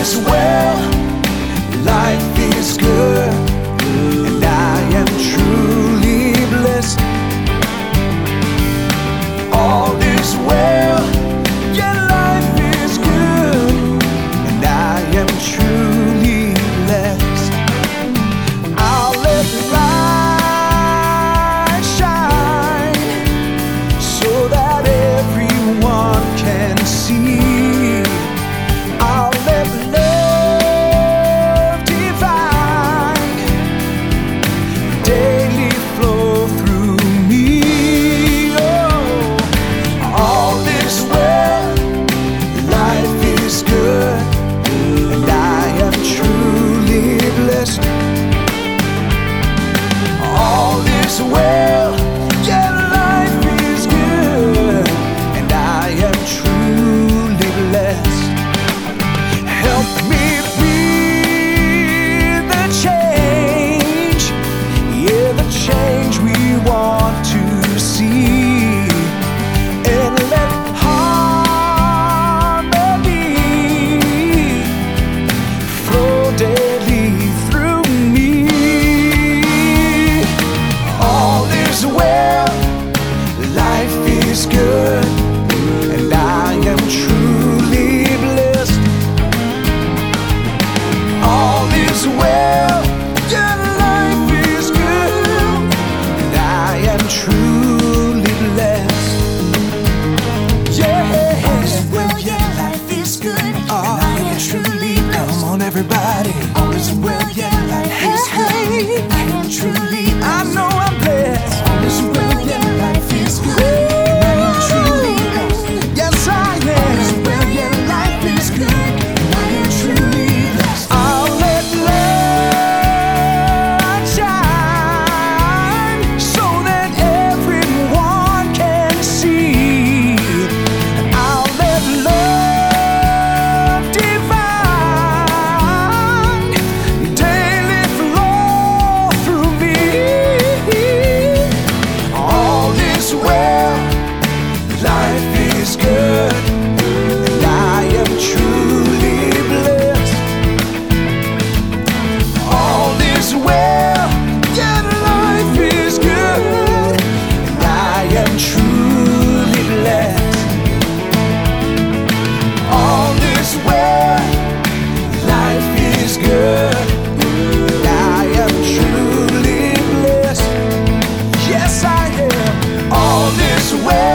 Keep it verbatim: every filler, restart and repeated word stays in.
is well, life is good, and I am truly blessed. All is well, yeah, life is good, and I am truly blessed. I'll let the light shine so that everyone can see. I'll let love divine daily flow through me. Oh, all is well, life is good, and I am truly blessed. All is well, yeah, life is good, and I am truly blessed. Help me be the change, yeah, the change we want to see, and let harmony flow daily through me. All is well, life is good, and I am truly blessed. All is well, yeah, life is good, and I am truly blessed. Yeah, all is well, yeah, life is good, and I am truly blessed. Come on, everybody. All is well, yeah, life is good, and I am truly blessed. I know I'm blessed. All is well, yeah, life is good, and I am truly blessed. Yes, I am. All is well, yeah, life is good, and I am truly blessed. I'll let light shine so that everyone can see. I'll let love divine daily flow through me. All is well, life is good, and I am truly blessed. All is well, yeah, life is good, and I am truly blessed. All is well, life is good, and I am truly blessed. Yes, I am. All is well.